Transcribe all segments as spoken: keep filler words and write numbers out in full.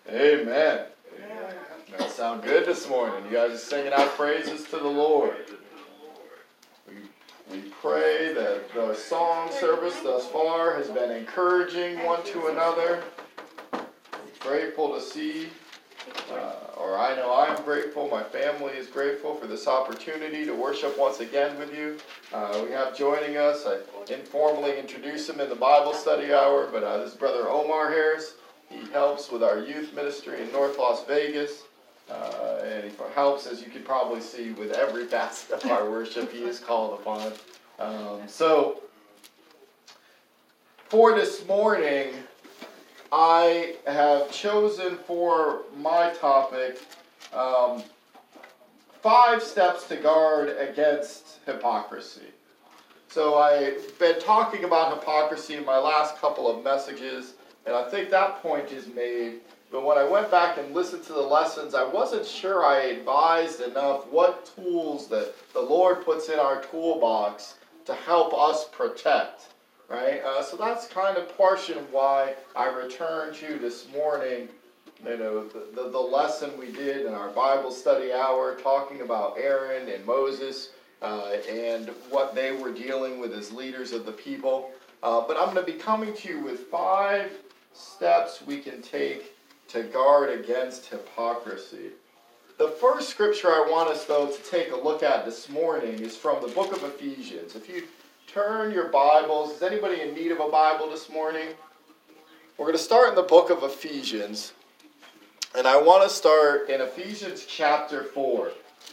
Amen. Amen. That sound good this morning. You guys are singing out praises to the Lord. We, we pray that the song service thus far has been encouraging one to another. Grateful to see, uh, or I know I'm grateful, my family is grateful for this opportunity to worship once again with you. Uh, we have joining us, I informally introduced him in the Bible study hour, but uh, this is Brother Omar Harris. He helps with our youth ministry in North Las Vegas, uh, and he helps, as you can probably see, with every facet of our worship he is called upon. Um, so, for this morning, I have chosen for my topic um, five steps to guard against hypocrisy. So I've been talking about hypocrisy in my last couple of messages, and I think that point is made. But when I went back and listened to the lessons, I wasn't sure I advised enough what tools that the Lord puts in our toolbox to help us protect. Right? Uh, so that's kind of portion of why I returned to this morning, you know, the, the, the lesson we did in our Bible study hour, talking about Aaron and Moses uh, and what they were dealing with as leaders of the people. Uh, but I'm going to be coming to you with five steps we can take to guard against hypocrisy. The first scripture I want us, though, to take a look at this morning is from the book of Ephesians. If you turn your Bibles. Is anybody in need of a Bible this morning? We're going to start in the book of Ephesians. And I want to start in Ephesians chapter four.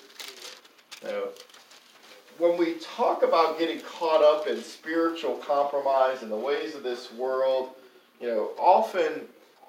Now, when we talk about getting caught up in spiritual compromise and the ways of this world, you know, often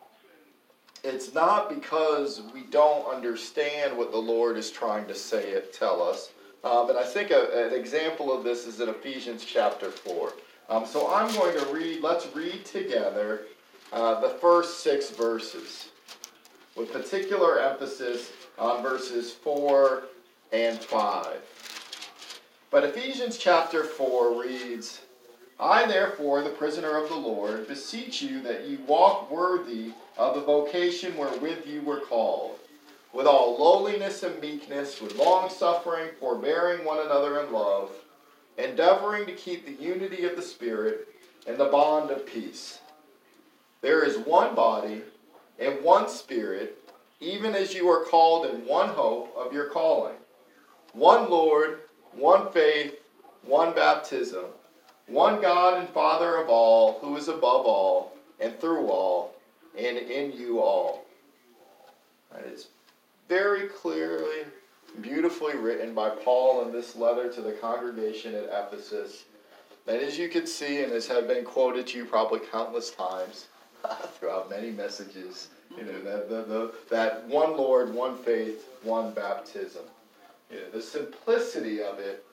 it's not because we don't understand what the Lord is trying to say it, tell us. Um, and I think a, an example of this is in Ephesians chapter four. Um, so I'm going to read, let's read together uh, the first six verses, with particular emphasis on verses four and five. But Ephesians chapter four reads, I therefore, the prisoner of the Lord, beseech you that ye walk worthy of the vocation wherewith you were called, with all lowliness and meekness, with long-suffering, forbearing one another in love, endeavoring to keep the unity of the Spirit and the bond of peace. There is one body and one Spirit, even as you are called in one hope of your calling. One Lord, one faith, one baptism, one God and Father of all, who is above all, and through all, and in you all. That is very clearly, beautifully written by Paul in this letter to the congregation at Ephesus. And as you can see, and as have been quoted to you probably countless times throughout many messages, you know, that, the, the, that one Lord, one faith, one baptism. You know, the simplicity of it,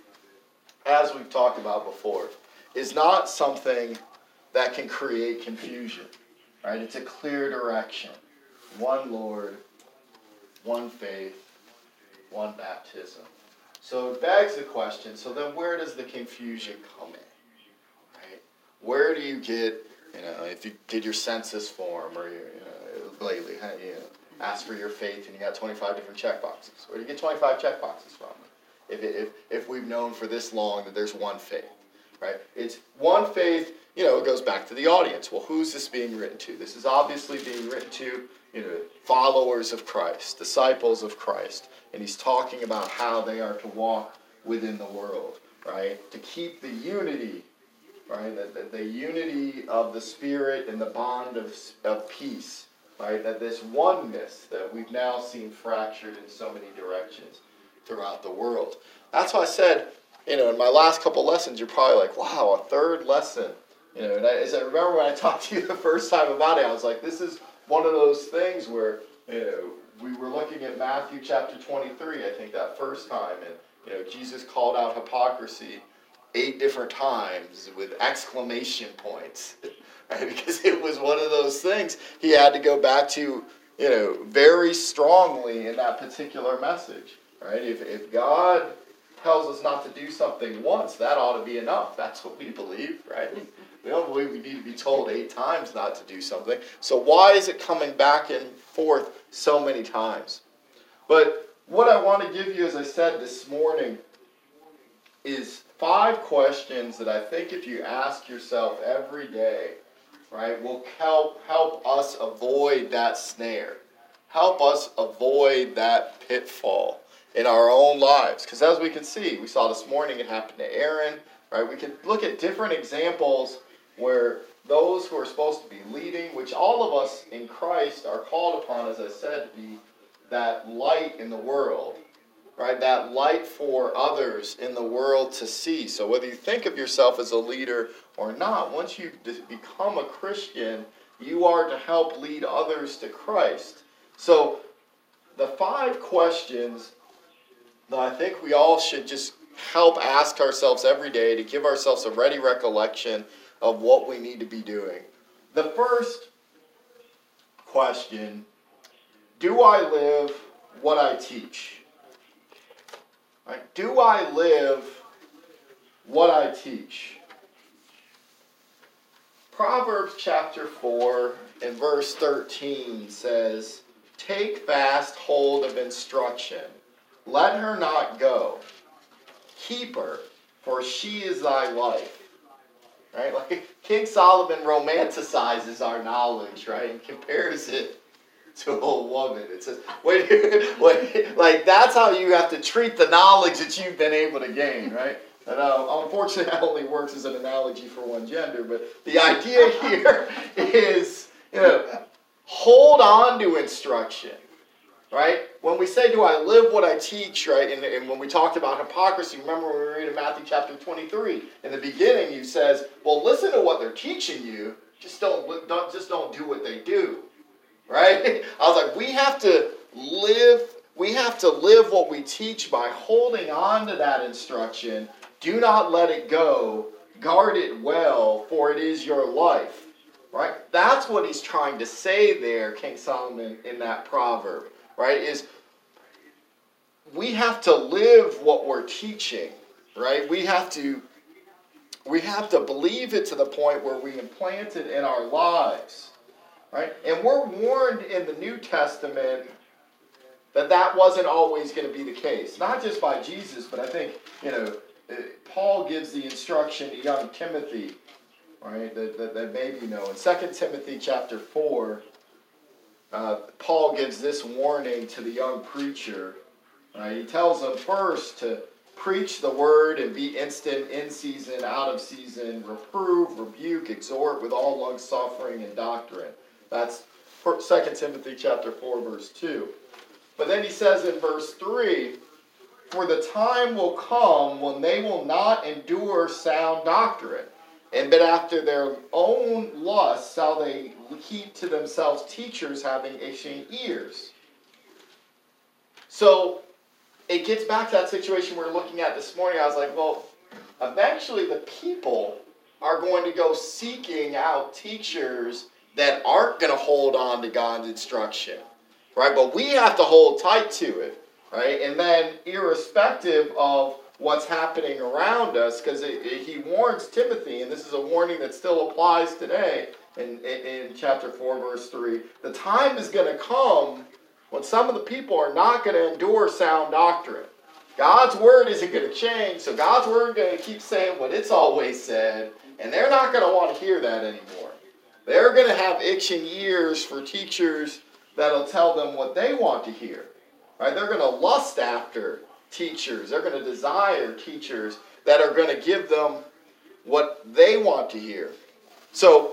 as we've talked about before, is not something that can create confusion. Right? It's a clear direction. One Lord, one faith, one baptism. So it begs the question, so then where does the confusion come in? Right? Where do you get, you know, if you did your census form or, you know, lately, you know, ask for your faith and you got twenty-five different check boxes. Where do you get twenty-five check boxes from? If, it, if, if we've known for this long that there's one faith, right? It's one faith, you know, it goes back to the audience. Well, who's this being written to? This is obviously being written to, you know, followers of Christ, disciples of Christ. And he's talking about how they are to walk within the world, right? To keep the unity, right? The, the, the unity of the Spirit and the bond of, of peace, right? That this oneness that we've now seen fractured in so many directions throughout the world. That's why I said, you know, in my last couple lessons, you're probably like, wow, a third lesson. You know, and I, as I remember when I talked to you the first time about it, I was like, this is one of those things where, you know, we were looking at Matthew chapter twenty-three, I think, that first time, and, you know, Jesus called out hypocrisy eight different times with exclamation points, right? Because it was one of those things he had to go back to, you know, very strongly in that particular message, right? If if God tells us not to do something once, that ought to be enough. That's what we believe, right? We don't believe we need to be told eight times not to do something. So why is it coming back and forth so many times? But what I want to give you, as I said this morning, is five questions that I think if you ask yourself every day, right, will help help us avoid that snare. Help us avoid that pitfall in our own lives. Because as we can see, we saw this morning it happened to Aaron, right? We can look at different examples where those who are supposed to be leading, which all of us in Christ are called upon, as I said, to be that light in the world, right? That light for others in the world to see. So whether you think of yourself as a leader or not, once you become a Christian, you are to help lead others to Christ. So the five questions that I think we all should just help ask ourselves every day to give ourselves a ready recollection of what we need to be doing. The first question: do I live what I teach? Right? Do I live what I teach? Proverbs chapter four and verse thirteen says, "Take fast hold of instruction. Let her not go. Keep her, for she is thy life." Right? Like King Solomon romanticizes our knowledge, right? And compares it to a woman. It says, wait, wait, like that's how you have to treat the knowledge that you've been able to gain, right? And uh, unfortunately, that only works as an analogy for one gender. But the idea here is, you know, hold on to instruction, right? When we say, do I live what I teach, right? And, and when we talked about hypocrisy, remember when we read in Matthew chapter twenty-three, in the beginning, he says, well, listen to what they're teaching you. Just don't, don't, just don't do what they do. Right? I was like, we have to live, we have to live what we teach by holding on to that instruction. Do not let it go. Guard it well, for it is your life. Right? That's what he's trying to say there, King Solomon, in that proverb. Right? Is we have to live what we're teaching. Right? We have to, we have to believe it to the point where we implant it in our lives. Right? And we're warned in the New Testament that that wasn't always going to be the case. Not just by Jesus, but I think, you know, Paul gives the instruction to young Timothy, right, that, that, that maybe you know. In Second Timothy chapter four, uh, Paul gives this warning to the young preacher. Right? He tells him first to preach the word and be instant, in season, out of season, reprove, rebuke, exhort with all long-suffering and doctrine. That's Second Timothy chapter four, verse two. But then he says in verse three, "For the time will come when they will not endure sound doctrine, and but after their own lusts shall they heap to themselves teachers having itching ears." So it gets back to that situation we were looking at this morning. I was like, well, eventually the people are going to go seeking out teachers that aren't going to hold on to God's instruction, right? But we have to hold tight to it, right? And then irrespective of what's happening around us, because he warns Timothy, and this is a warning that still applies today in, in, in chapter four, verse three, the time is going to come when some of the people are not going to endure sound doctrine. God's word isn't going to change, so God's word is going to keep saying what it's always said, and they're not going to want to hear that anymore. They're going to have itching ears for teachers that'll tell them what they want to hear. Right? They're going to lust after teachers. They're going to desire teachers that are going to give them what they want to hear. So,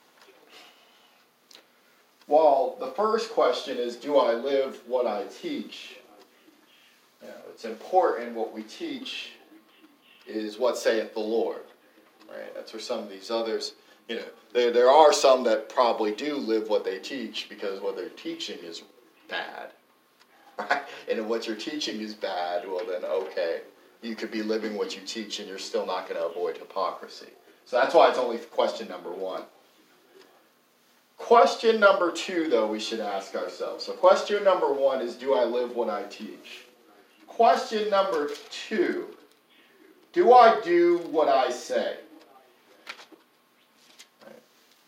while the first question is, do I live what I teach? You know, it's important what we teach is what saith the Lord. Right? That's where some of these others, you know, there, there are some that probably do live what they teach because what they're teaching is bad. Right? And if what you're teaching is bad, well then, okay, you could be living what you teach and you're still not going to avoid hypocrisy. So that's why it's only question number one. Question number two, though, we should ask ourselves. So question number one is, do I live what I teach? Question number two, do I do what I say?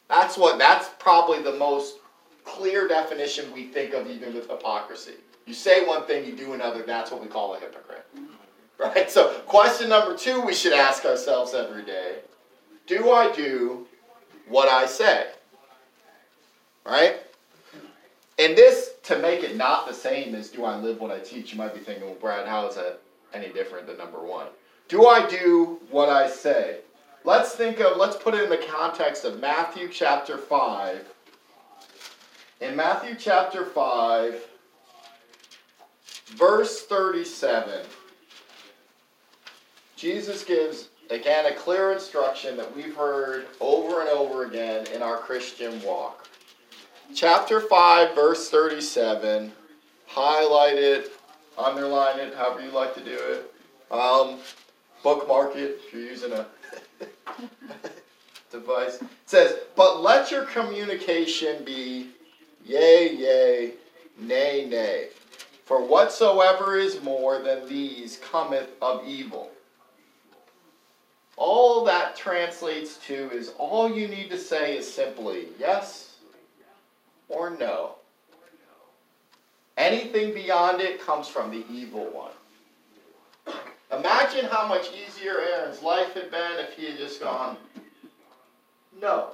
That's what. That's probably the most clear definition we think of even with hypocrisy. You say one thing, you do another. That's what we call a hypocrite. Right? So question number two we should ask ourselves every day. Do I do what I say? Right? And this, to make it not the same as do I live what I teach, you might be thinking, well, Brad, how is that any different than number one? Do I do what I say? Let's think of, let's put it in the context of Matthew chapter five. In Matthew chapter five, verse thirty-seven, Jesus gives, again, a clear instruction that we've heard over and over again in our Christian walk. Chapter five, verse thirty-seven, highlight it, underline it, however you like to do it. Um, bookmark it if you're using a device. It says, but let your communication be yea, yea, nay, nay. For whatsoever is more than these cometh of evil. All that translates to is all you need to say is simply yes or no. Anything beyond it comes from the evil one. Imagine how much easier Aaron's life had been if he had just gone, no.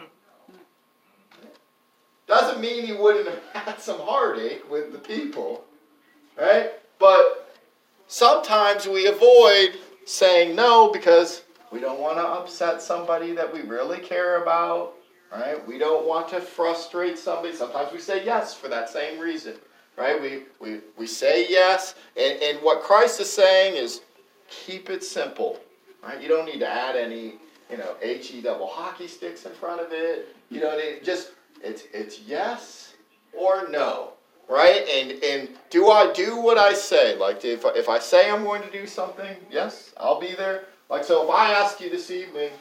Doesn't mean he wouldn't have had some heartache with the people, right? But sometimes we avoid saying no because we don't want to upset somebody that we really care about, right? We don't want to frustrate somebody. Sometimes we say yes for that same reason. Right? We, we, we say yes, and, and what Christ is saying is keep it simple. Right? You don't need to add any, you know, H E double hockey sticks in front of it. You know, it just it's it's yes or no. Right? And and do I do what I say? Like if if I say I'm going to do something, yes, I'll be there. Like so if I ask you this evening,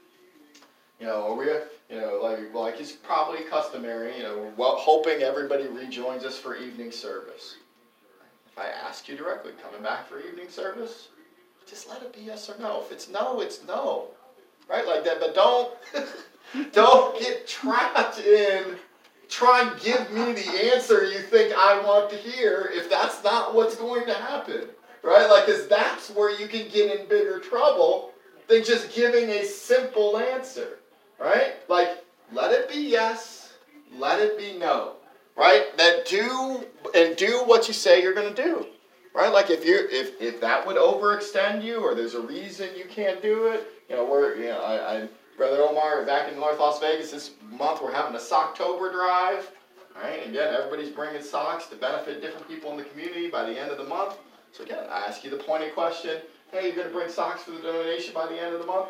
you know, are we You know, like like it's probably customary, you know, well, hoping everybody rejoins us for evening service. If I ask you directly, coming back for evening service, just let it be yes or no. If it's no, it's no. Right? Like that, but don't don't get trapped in try and give me the answer you think I want to hear if that's not what's going to happen. Right? Like, because that's where you can get in bigger trouble than just giving a simple answer. Right? Like, let it be yes, let it be no. Right? That do and do what you say you're going to do. Right? Like if you if if that would overextend you, or there's a reason you can't do it, you know, we're you know, I, I Brother Omar back in North Las Vegas this month we're having a Socktober drive. Right? And again, everybody's bringing socks to benefit different people in the community by the end of the month. So again, I ask you the pointed question, hey, you're going to bring socks for the donation by the end of the month?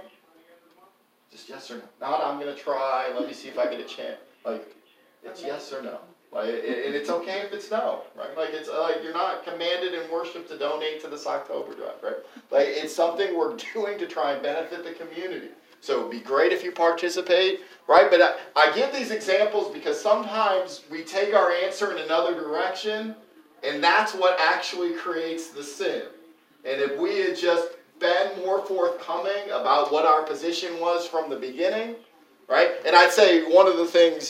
Just yes or no. Not I'm going to try, let me see if I get a chance. Like, it's yes or no. Like, and it's okay if it's no, right? Like, it's like you're not commanded in worship to donate to this October drive, right? Like, it's something we're doing to try and benefit the community. So it would be great if you participate, right? But I, I give these examples because sometimes we take our answer in another direction, and that's what actually creates the sin. And if we had just been more forthcoming about what our position was from the beginning, right? And I'd say one of the things,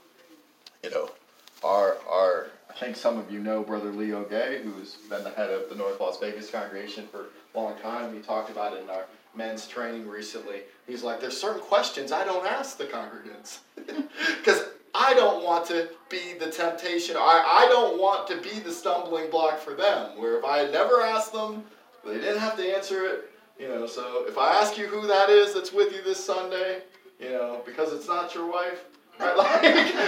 you know, our, our I think some of you know Brother Leo Gay, who's been the head of the North Las Vegas congregation for a long time. We talked about it in our men's training recently. He's like, there's certain questions I don't ask the congregants. Because I don't want to be the temptation. I, I don't want to be the stumbling block for them. Where if I had never asked them, they didn't have to answer it. You know, so if I ask you who that is that's with you this Sunday, you know, because it's not your wife, right? Like,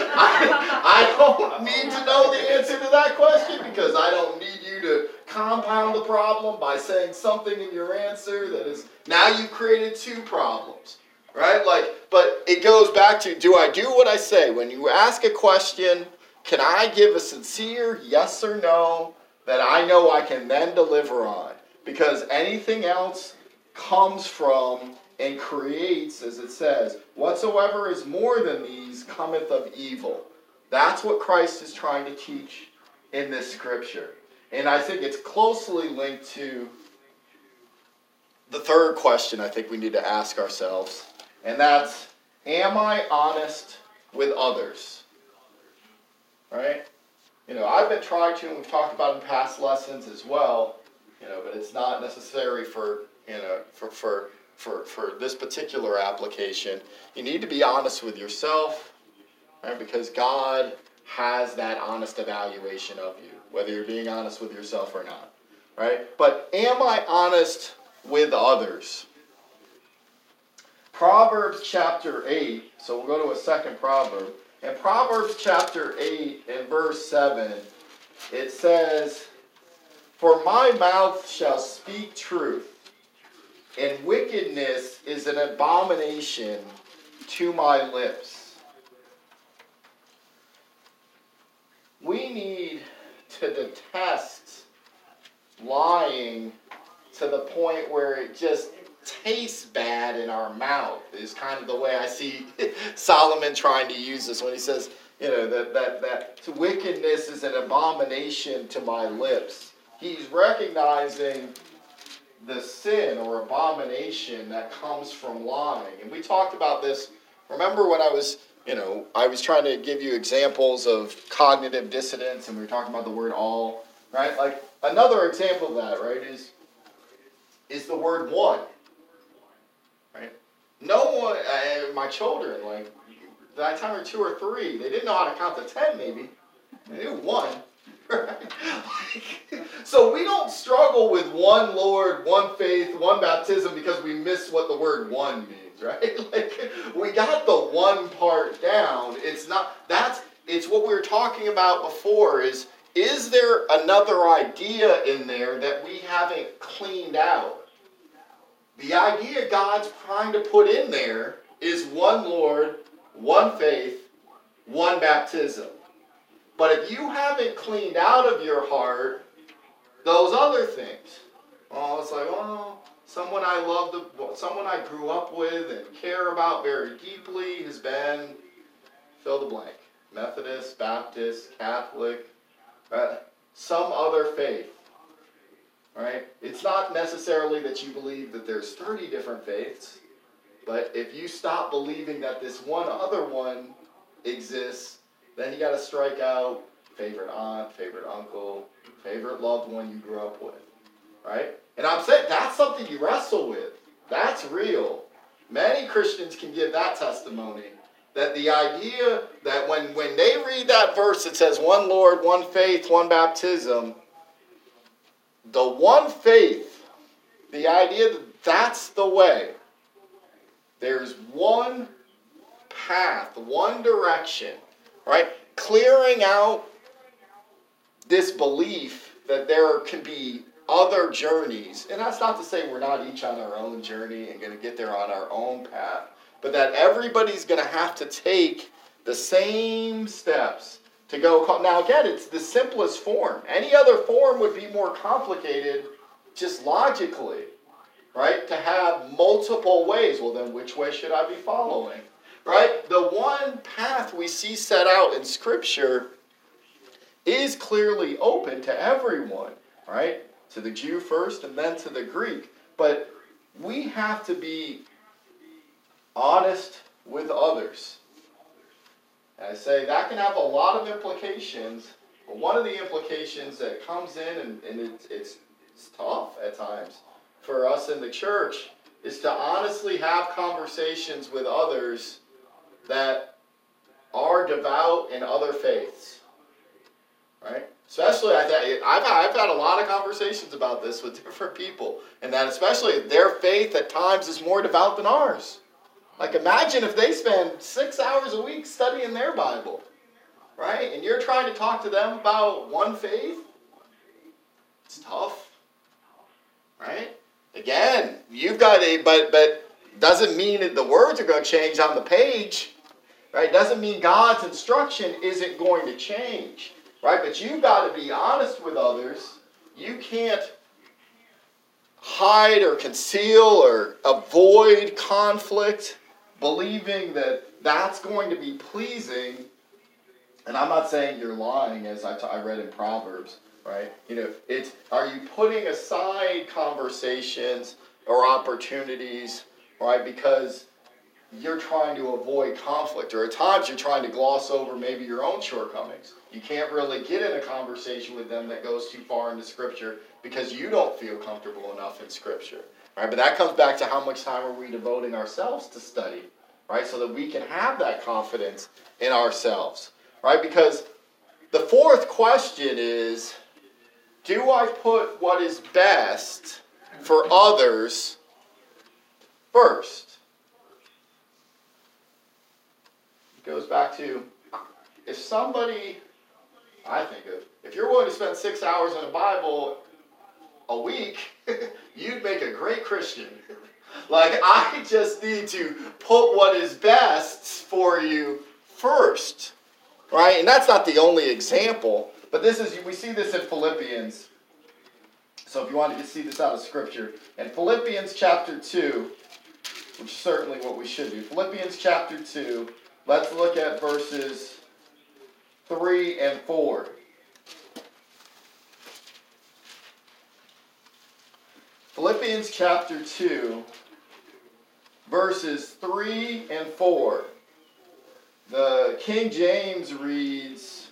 I, I don't need to know the answer to that question because I don't need you to compound the problem by saying something in your answer that is, now you've created two problems, right? Like, but it goes back to, do I do what I say? When you ask a question, can I give a sincere yes or no that I know I can then deliver on? Because anything else comes from and creates, as it says, whatsoever is more than these cometh of evil. That's what Christ is trying to teach in this scripture. And I think it's closely linked to the third question I think we need to ask ourselves. And that's, Am I honest with others? Right? You know, I've been trying to, and we've talked about in past lessons as well, you know, but it's not necessary for, you know, for, for, for, for this particular application. You need to be honest with yourself, right? Because God has that honest evaluation of you, whether you're being honest with yourself or not, right? But am I honest with others? Proverbs chapter eight, so we'll go to a second proverb. In Proverbs chapter eight and verse seven, it says, "For my mouth shall speak truth, and wickedness is an abomination to my lips." We need to detest lying to the point where it just tastes bad in our mouth, is kind of the way I see Solomon trying to use this when he says, you know, that, that, that wickedness is an abomination to my lips. He's recognizing the sin or abomination that comes from lying. And we talked about this, remember when I was, you know, I was trying to give you examples of cognitive dissonance, and we were talking about the word all, right? Like, another example of that, right, is, is the word one. Right? No one, uh, my children, like, by the time they're two or three, they didn't know how to count to ten, maybe. They knew one. Right? So we don't struggle with one Lord, one faith, one baptism because we miss what the word one means, right? Like, we got the one part down. It's not, that's, it's what we were talking about before is, is there another idea in there that we haven't cleaned out? The idea God's trying to put in there is one Lord, one faith, one baptism. But if you haven't cleaned out of your heart those other things, oh, it's like, oh, someone I love, to, someone I grew up with and care about very deeply has been, fill the blank, Methodist, Baptist, Catholic, uh, some other faith. Right? It's not necessarily that you believe that there's thirty different faiths, but if you stop believing that this one other one exists, then you got to strike out favorite aunt, favorite uncle, favorite loved one you grew up with. Right? And I'm saying that's something you wrestle with. That's real. Many Christians can give that testimony, that the idea that when, when they read that verse, it says one Lord, one faith, one baptism, the one faith, the idea that that's the way. There's one path, one direction, right? Clearing out this belief that there can be other journeys. And that's not to say we're not each on our own journey and going to get there on our own path, but that everybody's going to have to take the same steps to go. Now again, it's the simplest form. Any other form would be more complicated just logically, right? To have multiple ways. Well, then which way should I be following? Right? The one path we see set out in Scripture is clearly open to everyone, right? To the Jew first and then to the Greek. But we have to be honest with others. And I say that can have a lot of implications, but one of the implications that comes in, and, and it, it's, it's tough at times for us in the church, is to honestly have conversations with others that are devout in other faiths. Right? Especially, I th- I've, I've had a lot of conversations about this with different people, and that especially their faith at times is more devout than ours. Like, imagine if they spend six hours a week studying their Bible, right? And you're trying to talk to them about one faith. It's tough, right? Again, you've got a, but but doesn't mean that the words are going to change on the page, right? Doesn't mean God's instruction isn't going to change, right? But you've got to be honest with others. You can't hide or conceal or avoid conflict, believing that that's going to be pleasing. And I'm not saying you're lying, as I, t- I read in Proverbs, right? You know, it's, are you putting aside conversations or opportunities, right? Because you're trying to avoid conflict, or at times you're trying to gloss over maybe your own shortcomings. You can't really get in a conversation with them that goes too far into Scripture because you don't feel comfortable enough in Scripture. Right? But that comes back to how much time are we devoting ourselves to study, right? So that we can have that confidence in ourselves, right? Because the fourth question is, do I put what is best for others first? It goes back to, if somebody, I think of, if you're willing to spend six hours in the Bible a week, you'd make a great Christian. Like, I just need to put what is best for you first, right? And that's not the only example, but this is, we see this in Philippians. So if you want to see this out of Scripture, in Philippians chapter two, which is certainly what we should do, Philippians chapter two, let's look at verses three and four. Philippians chapter two, verses three and four. The King James reads,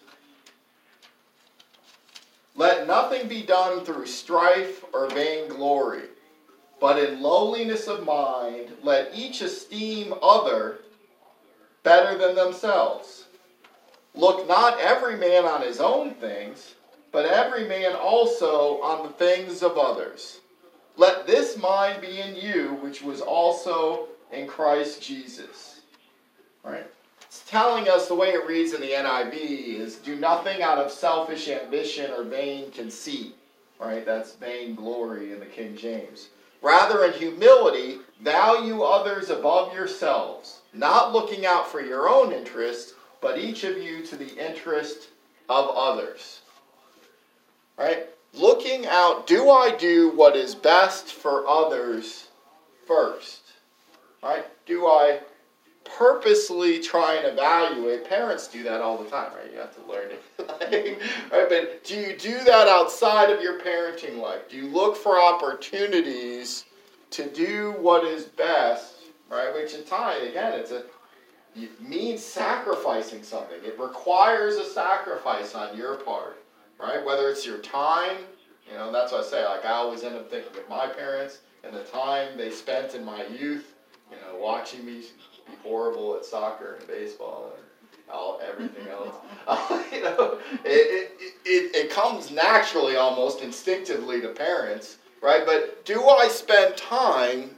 "Let nothing be done through strife or vainglory, but in lowliness of mind let each esteem other better than themselves. Look not every man on his own things, but every man also on the things of others. Let this mind be in you, which was also in Christ Jesus." Right? It's telling us, the way it reads in the N I V is, do nothing out of selfish ambition or vain conceit. Right? That's vainglory in the King James. Rather, in humility, value others above yourselves, not looking out for your own interest, but each of you to the interest of others. Right? Looking out, do I do what is best for others first? Right? Do I purposely try and evaluate? Parents do that all the time, right? You have to learn it. Right? But do you do that outside of your parenting life? Do you look for opportunities to do what is best? Right? Which in time, again, it's a it means sacrificing something. It requires a sacrifice on your part. Right? Whether it's your time, you know, that's what I say. Like, I always end up thinking of my parents and the time they spent in my youth, you know, watching me be horrible at soccer and baseball and all everything else. Uh, you know, it, it it it comes naturally, almost instinctively, to parents, right? But do I spend time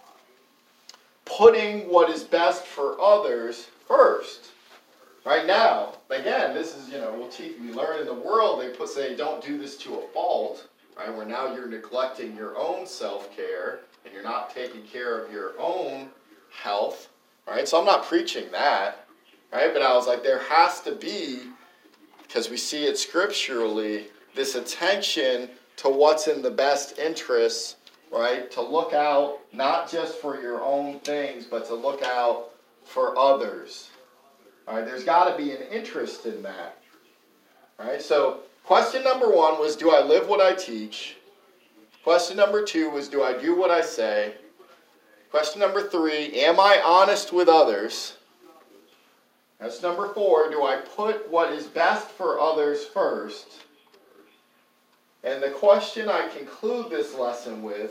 putting what is best for others first? Right now, again, this is, you know, we'll teach, we learn in the world, they put say, don't do this to a fault, right? Where now you're neglecting your own self-care, and you're not taking care of your own health, right? So I'm not preaching that, right? But I was like, there has to be, because we see it scripturally, this attention to what's in the best interests, right? To look out, not just for your own things, but to look out for others. All right, there's got to be an interest in that. All right, so question number one was, do I live what I teach? Question number two was, do I do what I say? Question number three, am I honest with others? That's number four, do I put what is best for others first? And the question I conclude this lesson with,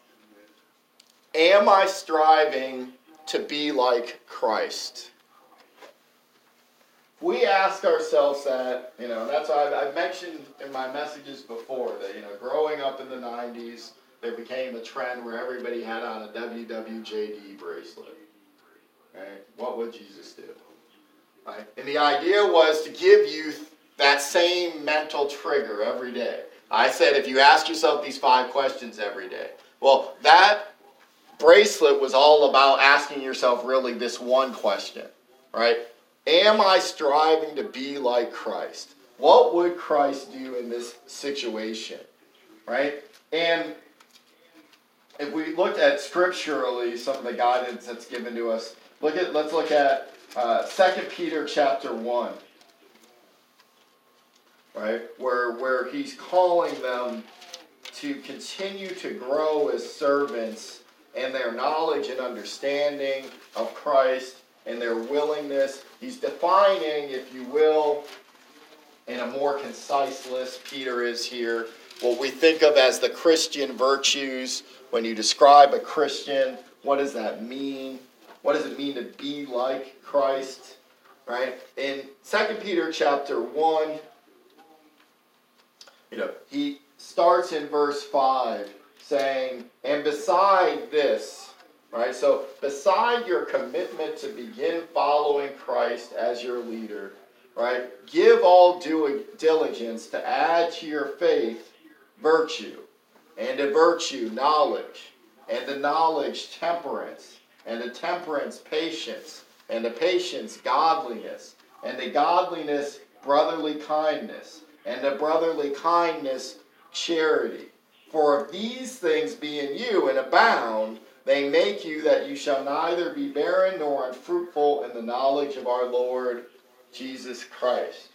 am I striving to be like Christ? We ask ourselves that, you know, and that's why I've, I've mentioned in my messages before that, you know, growing up in the nineties, there became a trend where everybody had on a W W J D bracelet. Right? What would Jesus do? Right? And the idea was to give youth that same mental trigger every day. I said, if you ask yourself these five questions every day, well, that bracelet was all about asking yourself really this one question, right? Am I striving to be like Christ? What would Christ do in this situation, right? And if we looked at scripturally some of the guidance that's given to us, look at let's look at uh, Second Peter chapter one, right? Where where he's calling them to continue to grow as servants and their knowledge and understanding of Christ and their willingness. He's defining, if you will, in a more concise list, Peter is here, what we think of as the Christian virtues. When you describe a Christian, what does that mean? What does it mean to be like Christ? Right? In Second Peter chapter one, you know, he starts in verse five saying, and beside this, right? So beside your commitment to begin following Christ as your leader, right? Give all due diligence to add to your faith virtue, and to virtue knowledge, and to knowledge temperance, and to temperance patience, and to patience godliness, and to godliness brotherly kindness, and to brotherly kindness charity. For if these things be in you and abound, they make you that you shall neither be barren nor unfruitful in the knowledge of our Lord Jesus Christ.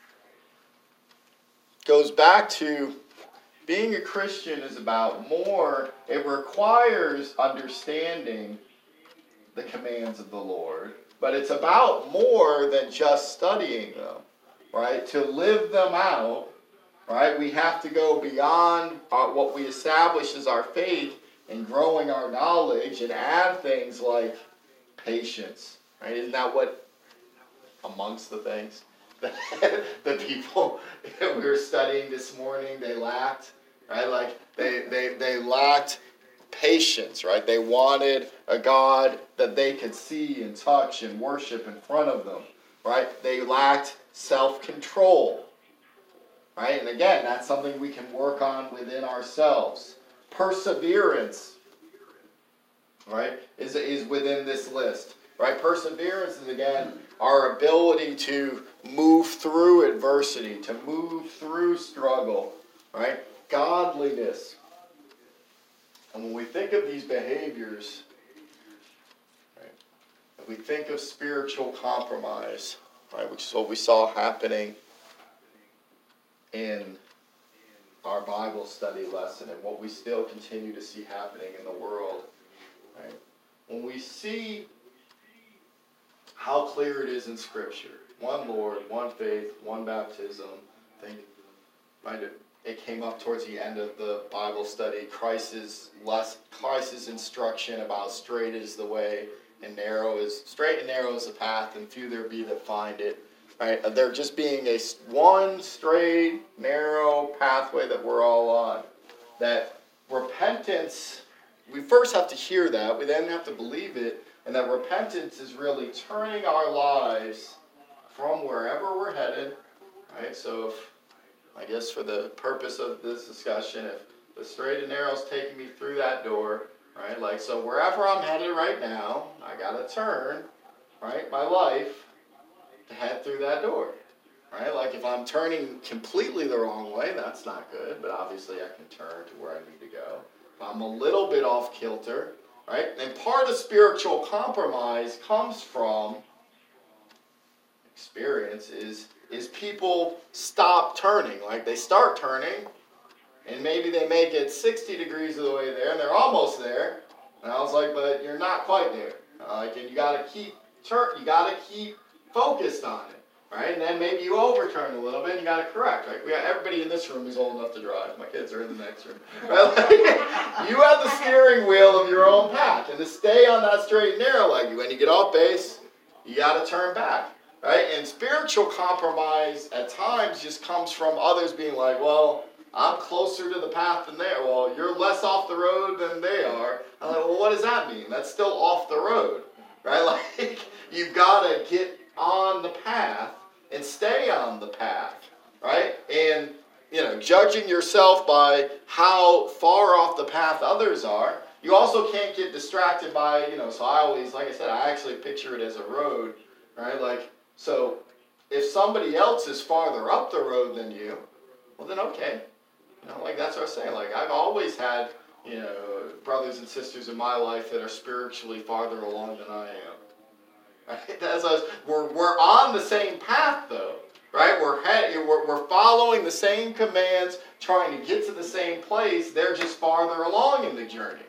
Goes back to being a Christian is about more. It requires understanding the commands of the Lord, but it's about more than just studying them, right? To live them out, right? We have to go beyond our, what we establish as our faith and growing our knowledge and add things like patience, right? Isn't that what amongst the things that the people that we were studying this morning, they lacked, right? Like they, they, they lacked patience, right? They wanted a God that they could see and touch and worship in front of them, right? They lacked self-control, right? And again, that's something we can work on within ourselves. Perseverance, right, is, is within this list, right? Perseverance is, again, our ability to move through adversity, to move through struggle, right? Godliness. And when we think of these behaviors, right, if we think of spiritual compromise, right, which is what we saw happening in our Bible study lesson and what we still continue to see happening in the world, right? When we see how clear it is in Scripture, one Lord, one faith, one baptism, I think, right, it, it came up towards the end of the Bible study, Christ's less Christ's instruction about straight is the way and narrow is straight and narrow is the path, and few there be that find it. Right? There just being a one straight, narrow pathway that we're all on. That repentance, we first have to hear that, we then have to believe it, and that repentance is really turning our lives from wherever we're headed. Right? So if, I guess for the purpose of this discussion, if the straight and narrow is taking me through that door, right? Like, so wherever I'm headed right now, I gotta turn, right, my life to head through that door, right? Like if I'm turning completely the wrong way, that's not good, but obviously I can turn to where I need to go. If I'm a little bit off kilter, right? And part of spiritual compromise comes from experience is, is people stop turning. Like they start turning, and maybe they make it sixty degrees of the way there, and they're almost there. And I was like, but you're not quite there. Like, and you gotta keep turn, you gotta keep focused on it, right? And then maybe you overturn a little bit and you got to correct, right? We got, everybody in this room is old enough to drive. My kids are in the next room, right? Like, you have the steering wheel of your own path, and to stay on that straight and narrow, like when you get off base, you got to turn back, right? And spiritual compromise at times just comes from others being like, well, I'm closer to the path than they are. Well, you're less off the road than they are. I'm like, well, what does that mean? That's still off the road, right? Like, you've got to get on the path and stay on the path, right? And, you know, judging yourself by how far off the path others are, you also can't get distracted by, you know, so I always, like I said, I actually picture it as a road, right? Like, so if somebody else is farther up the road than you, well then okay. You know, like that's what I was saying. Like I've always had, you know, brothers and sisters in my life that are spiritually farther along than I am. Right? That's us. We're we're on the same path though, right? We're, head, we're we're following the same commands, trying to get to the same place. They're just farther along in the journey,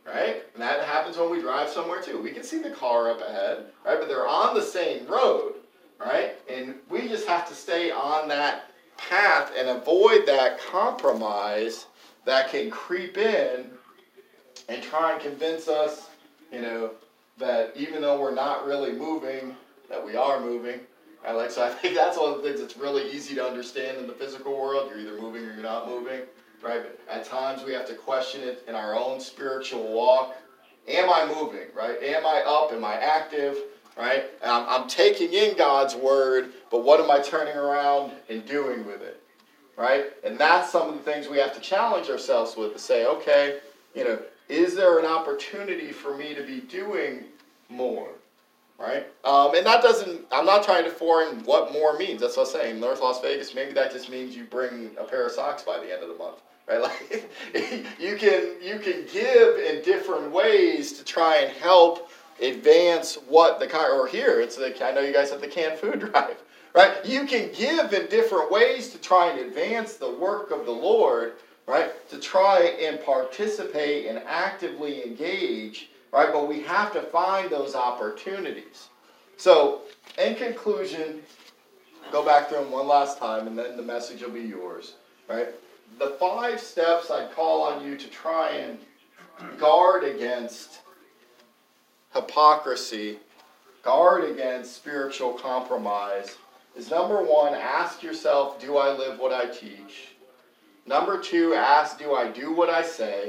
right? And that happens when we drive somewhere too. We can see the car up ahead, right? But they're on the same road, right? And we just have to stay on that path and avoid that compromise that can creep in and try and convince us, you know, that even though we're not really moving, that we are moving. Right? Like, so I think that's one of the things that's really easy to understand in the physical world. You're either moving or you're not moving, right? But at times we have to question it in our own spiritual walk. Am I moving, right? Am I up? Am I active, right? And I'm, I'm taking in God's word, but what am I turning around and doing with it, right? And that's some of the things we have to challenge ourselves with, to say, okay, you know, is there an opportunity for me to be doing more? Right? Um, and that doesn't, I'm not trying to foreign what more means. That's what I'm saying. North Las Vegas, maybe that just means you bring a pair of socks by the end of the month. Right? Like, you can you can give in different ways to try and help advance what the, or here, it's the, I know you guys have the canned food drive. Right? You can give in different ways to try and advance the work of the Lord, right? To try and participate and actively engage. Right, but we have to find those opportunities. So, in conclusion, go back through them one last time, and then the message will be yours. Right, the five steps I call on you to try and guard against hypocrisy, guard against spiritual compromise, is number one, ask yourself, do I live what I teach? Number two, ask, do I do what I say?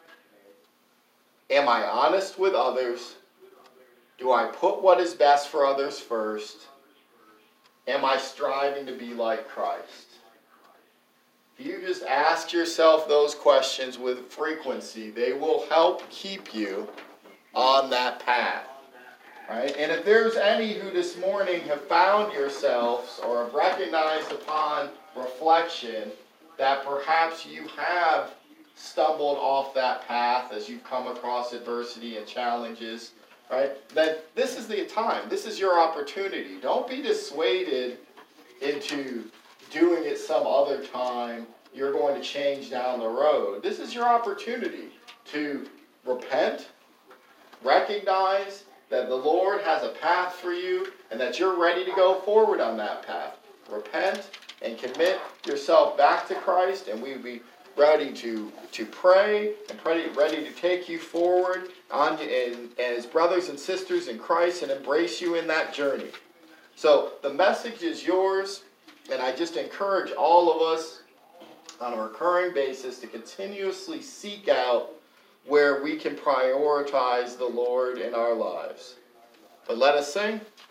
Am I honest with others? Do I put what is best for others first? Am I striving to be like Christ? If you just ask yourself those questions with frequency, they will help keep you on that path. Right? And if there's any who this morning have found yourselves or have recognized upon reflection that perhaps you have stumbled off that path as you've come across adversity and challenges, right? Then this is the time. This is your opportunity. Don't be dissuaded into doing it some other time. You're going to change down the road. This is your opportunity to repent, recognize that the Lord has a path for you and that you're ready to go forward on that path. Repent and commit yourself back to Christ, and we will be ready to, to pray and ready, ready to take you forward on and, as brothers and sisters in Christ and embrace you in that journey. So the message is yours, and I just encourage all of us on a recurring basis to continuously seek out where we can prioritize the Lord in our lives. But let us sing.